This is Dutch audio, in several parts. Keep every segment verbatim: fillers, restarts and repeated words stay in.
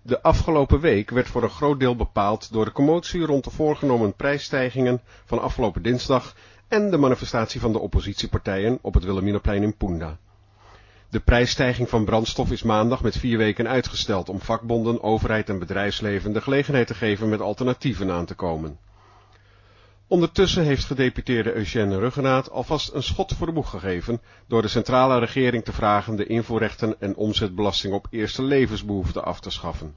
De afgelopen week werd voor een groot deel bepaald door de commotie rond de voorgenomen prijsstijgingen van afgelopen dinsdag en de manifestatie van de oppositiepartijen op het Wilhelminaplein in Poenda. De prijsstijging van brandstof is maandag met vier weken uitgesteld om vakbonden, overheid en bedrijfsleven de gelegenheid te geven met alternatieven aan te komen. Ondertussen heeft gedeputeerde Eugène Ruggenaat alvast een schot voor de boeg gegeven door de centrale regering te vragen de invoerrechten en omzetbelasting op eerste levensbehoeften af te schaffen.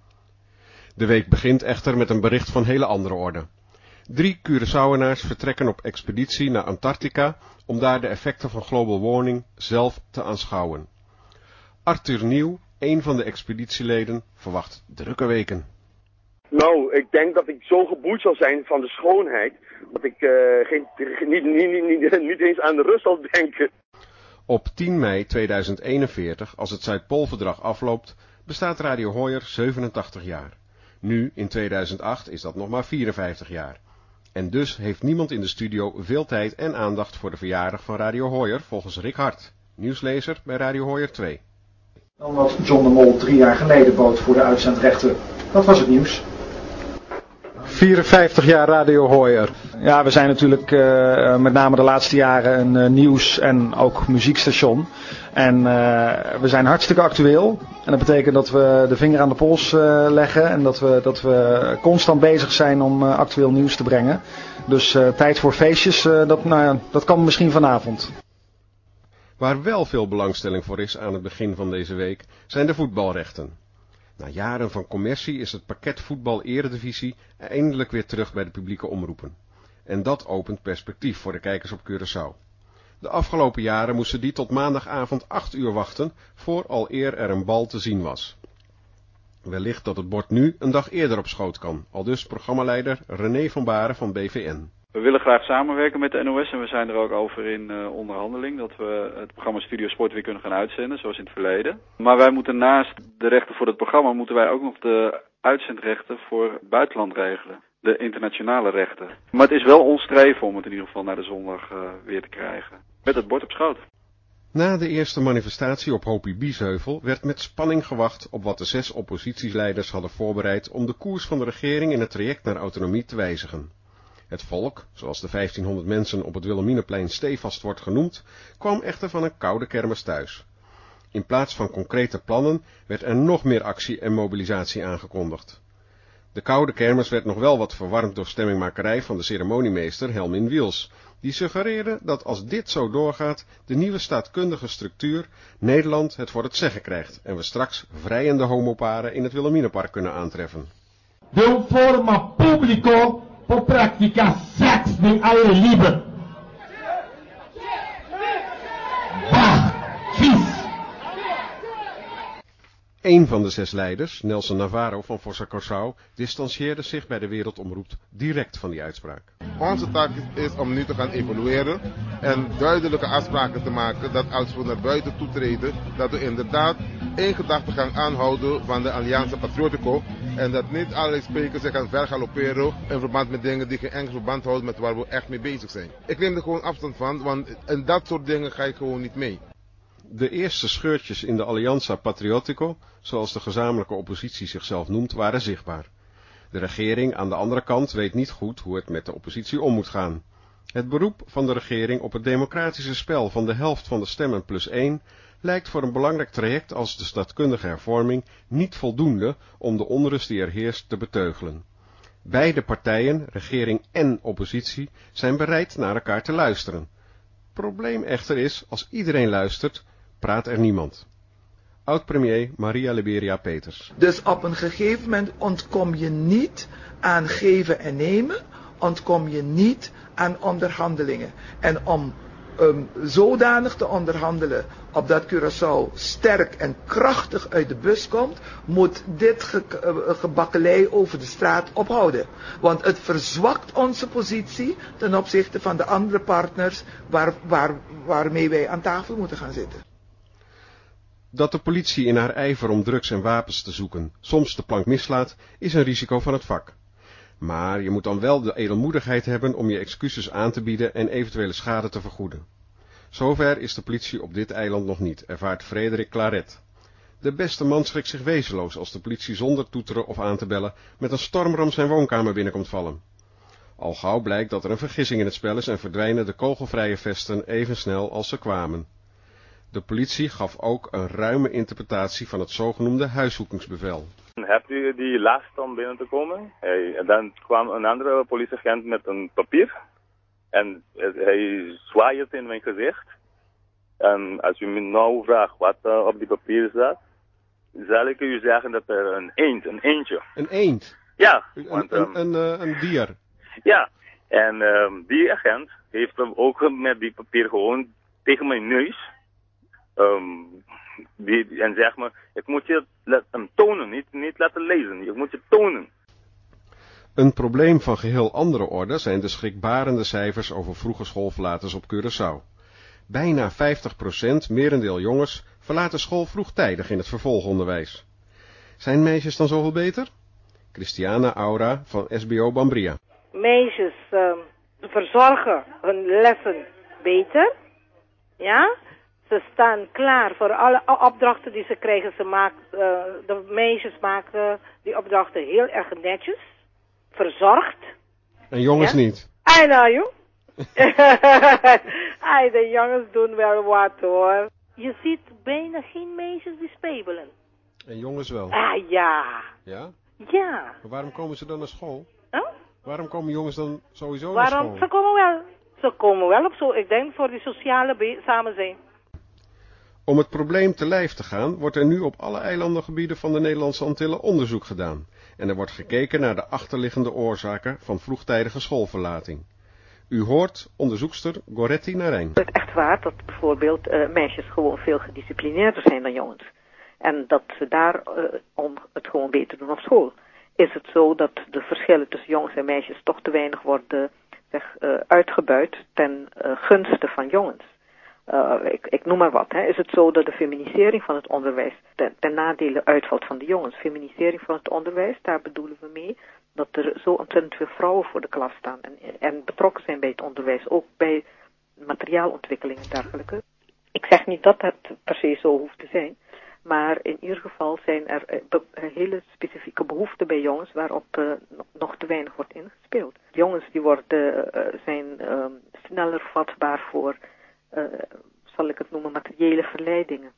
De week begint echter met een bericht van hele andere orde. Drie Curaçaoënaars vertrekken op expeditie naar Antarctica om daar de effecten van global warming zelf te aanschouwen. Arthur Nieuw, een van de expeditieleden, verwacht drukke weken. Nou, ik denk dat ik zo geboeid zal zijn van de schoonheid, dat ik uh, geen, niet, niet, niet, niet, niet eens aan de rust zal denken. Op tien mei tweeduizend eenenveertig, als het Zuidpoolverdrag afloopt, bestaat Radio Hoyer zevenentachtig jaar. Nu, in tweeduizend acht, is dat nog maar vierenvijftig jaar. En dus heeft niemand in de studio veel tijd en aandacht voor de verjaardag van Radio Hoyer, volgens Rick Hart, nieuwslezer bij Radio Hoyer twee. Dan wat John de Mol drie jaar geleden bood voor de uitzendrechten. Dat was het nieuws. vierenvijftig jaar Radio Hoyer. Ja, we zijn natuurlijk uh, met name de laatste jaren een uh, nieuws- en ook muziekstation. En uh, we zijn hartstikke actueel. En dat betekent dat we de vinger aan de pols uh, leggen. En dat we, dat we constant bezig zijn om uh, actueel nieuws te brengen. Dus uh, tijd voor feestjes, uh, dat, nou ja, dat kan misschien vanavond. Waar wel veel belangstelling voor is aan het begin van deze week, zijn de voetbalrechten. Na jaren van commercie is het pakket voetbal eredivisie eindelijk weer terug bij de publieke omroepen. En dat opent perspectief voor de kijkers op Curaçao. De afgelopen jaren moesten die tot maandagavond acht uur wachten, voor al eer er een bal te zien was. Wellicht dat het bord nu een dag eerder op schoot kan, aldus programmaleider René van Baren van B V N. We willen graag samenwerken met de N O S en we zijn er ook over in uh, onderhandeling dat we het programma Studio Sport weer kunnen gaan uitzenden, zoals in het verleden. Maar wij moeten naast de rechten voor het programma, moeten wij ook nog de uitzendrechten voor het buitenland regelen. De internationale rechten. Maar het is wel ons streven om het in ieder geval naar de zondag uh, weer te krijgen. Met het bord op schoot. Na de eerste manifestatie op Hopie Biesheuvel werd met spanning gewacht op wat de zes oppositieleiders hadden voorbereid om de koers van de regering in het traject naar autonomie te wijzigen. Het volk, zoals de vijftienhonderd mensen op het Wilhelminaplein stevast wordt genoemd, kwam echter van een koude kermis thuis. In plaats van concrete plannen werd er nog meer actie en mobilisatie aangekondigd. De koude kermis werd nog wel wat verwarmd door stemmingmakerij van de ceremoniemeester Helmin Wiels, die suggereerde dat als dit zo doorgaat, de nieuwe staatkundige structuur Nederland het voor het zeggen krijgt en we straks vrijende homoparen in het Wilhelminapark kunnen aantreffen. De forma público por practicar seks in aire libre. Bah, vies. Een van de zes leiders, Nelson Navarro van Forza Curaçao, distancieerde zich bij de Wereldomroep direct van die uitspraak. Onze taak is om nu te gaan evalueren en duidelijke afspraken te maken dat als we naar buiten toetreden, dat we inderdaad één gedachtegang aanhouden van de Allianza Patriotico en dat niet allerlei sprekers zich gaan vergalopperen in verband met dingen die geen enkel verband houden met waar we echt mee bezig zijn. Ik neem er gewoon afstand van, want in dat soort dingen ga ik gewoon niet mee. De eerste scheurtjes in de Allianza Patriotico, zoals de gezamenlijke oppositie zichzelf noemt, waren zichtbaar. De regering aan de andere kant weet niet goed hoe het met de oppositie om moet gaan. Het beroep van de regering op het democratische spel van de helft van de stemmen plus één lijkt voor een belangrijk traject als de staatkundige hervorming niet voldoende om de onrust die er heerst te beteugelen. Beide partijen, regering en oppositie, zijn bereid naar elkaar te luisteren. Probleem echter is, als iedereen luistert, praat er niemand. Oud-premier Maria Liberia Peters. Dus op een gegeven moment ontkom je niet aan geven en nemen, ontkom je niet aan onderhandelingen. En om um, zodanig te onderhandelen opdat Curaçao sterk en krachtig uit de bus komt, moet dit ge uh, gebakkelei over de straat ophouden. Want het verzwakt onze positie ten opzichte van de andere partners waar, waar, waarmee wij aan tafel moeten gaan zitten. Dat de politie in haar ijver om drugs en wapens te zoeken soms de plank mislaat, is een risico van het vak. Maar je moet dan wel de edelmoedigheid hebben om je excuses aan te bieden en eventuele schade te vergoeden. Zover is de politie op dit eiland nog niet, ervaart Frederik Claret. De beste man schrikt zich wezenloos als de politie zonder toeteren of aan te bellen met een stormram zijn woonkamer binnenkomt vallen. Al gauw blijkt dat er een vergissing in het spel is en verdwijnen de kogelvrije vesten even snel als ze kwamen. De politie gaf ook een ruime interpretatie van het zogenoemde huiszoekingsbevel. Hebt u die last om binnen te komen? Hij, dan kwam een andere politieagent met een papier en hij zwaaide in mijn gezicht. En als u me nou vraagt wat uh, op die papier staat, zal ik u zeggen dat er een eend, een eendje. Een eend? Ja. Een, want, een, um, een, een, een dier? Ja, en um, die agent heeft hem ook met die papier gewoon tegen mijn neus. Um, die, en zeg maar, ik moet je hem tonen, niet, niet laten lezen, ik moet je tonen. Een probleem van geheel andere orde zijn de schrikbarende cijfers over vroege schoolverlaters op Curaçao. Bijna vijftig procent, merendeel jongens, verlaten school vroegtijdig in het vervolgonderwijs. Zijn meisjes dan zoveel beter? Christiana Aura van S B O Bambria. Meisjes uh, verzorgen hun lessen beter, ja. Ze staan klaar voor alle opdrachten die ze krijgen. Ze maken, uh, de meisjes maken die opdrachten heel erg netjes, verzorgd. En jongens ja? niet? I know you. Ay, de jongens doen wel wat hoor. Je ziet bijna geen meisjes die spelen. En jongens wel? Ah ja. Ja? Ja. Maar waarom komen ze dan naar school? Huh? Waarom komen jongens dan sowieso waarom? naar school? Ze komen wel. Ze komen wel op zo. Ik denk voor die sociale samenzijn. Om het probleem te lijf te gaan, wordt er nu op alle eilandengebieden van de Nederlandse Antillen onderzoek gedaan. En er wordt gekeken naar de achterliggende oorzaken van vroegtijdige schoolverlating. U hoort onderzoekster Goretti Narijn. Het is echt waar dat bijvoorbeeld uh, meisjes gewoon veel gedisciplineerder zijn dan jongens. En dat ze daar uh, om het gewoon beter doen op school. Is het zo dat de verschillen tussen jongens en meisjes toch te weinig worden zeg, uh, uitgebuit ten uh, gunste van jongens? Uh, ik, ik noem maar wat. Hè. Is het zo dat de feminisering van het onderwijs ten, ten nadele uitvalt van de jongens? Feminisering van het onderwijs, daar bedoelen we mee dat er zo ontzettend veel vrouwen voor de klas staan en, en betrokken zijn bij het onderwijs, ook bij materiaalontwikkeling en dergelijke. Ik zeg niet dat het per se zo hoeft te zijn, maar in ieder geval zijn er uh, hele specifieke behoeften bij jongens waarop uh, nog te weinig wordt ingespeeld. Jongens die worden, uh, zijn uh, sneller vatbaar voor Uh, zal ik het noemen, materiële verleidingen.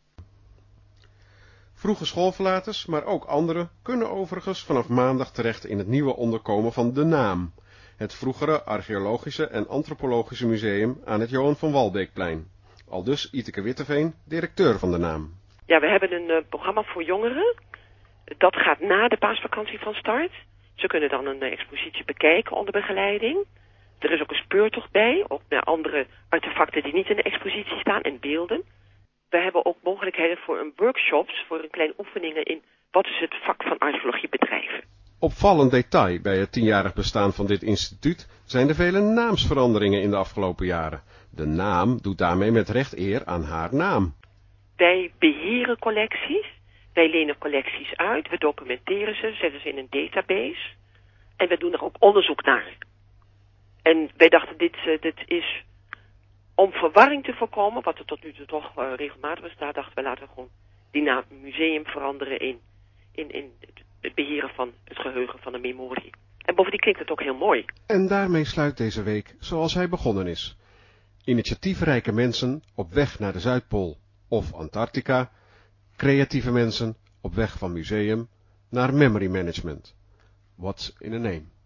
Vroege schoolverlaters, maar ook anderen, kunnen overigens vanaf maandag terecht in het nieuwe onderkomen van De Naam, het vroegere archeologische en antropologische museum aan het Johan van Walbeekplein. Aldus Iteke Witteveen, directeur van De Naam. Ja, we hebben een uh, programma voor jongeren. Dat gaat na de paasvakantie van start. Ze kunnen dan een uh, expositie bekijken onder begeleiding. Er is ook een speurtocht bij, ook naar andere artefacten die niet in de expositie staan en beelden. We hebben ook mogelijkheden voor een workshops, voor een kleine oefeningen in wat is het vak van archeologie bedrijven. Opvallend detail bij het tienjarig bestaan van dit instituut zijn de vele naamsveranderingen in de afgelopen jaren. De naam doet daarmee met recht eer aan haar naam. Wij beheren collecties, wij lenen collecties uit, we documenteren ze, zetten ze in een database en we doen er ook onderzoek naar. En wij dachten, dit, uh, dit is om verwarring te voorkomen, wat er tot nu toe toch uh, regelmatig bestaat, dachten we laten we gewoon die naam museum veranderen in, in, in het beheren van het geheugen van de memorie. En bovendien klinkt het ook heel mooi. En daarmee sluit deze week zoals hij begonnen is. Initiatiefrijke mensen op weg naar de Zuidpool of Antarctica, creatieve mensen op weg van museum naar memory management. What's in a name?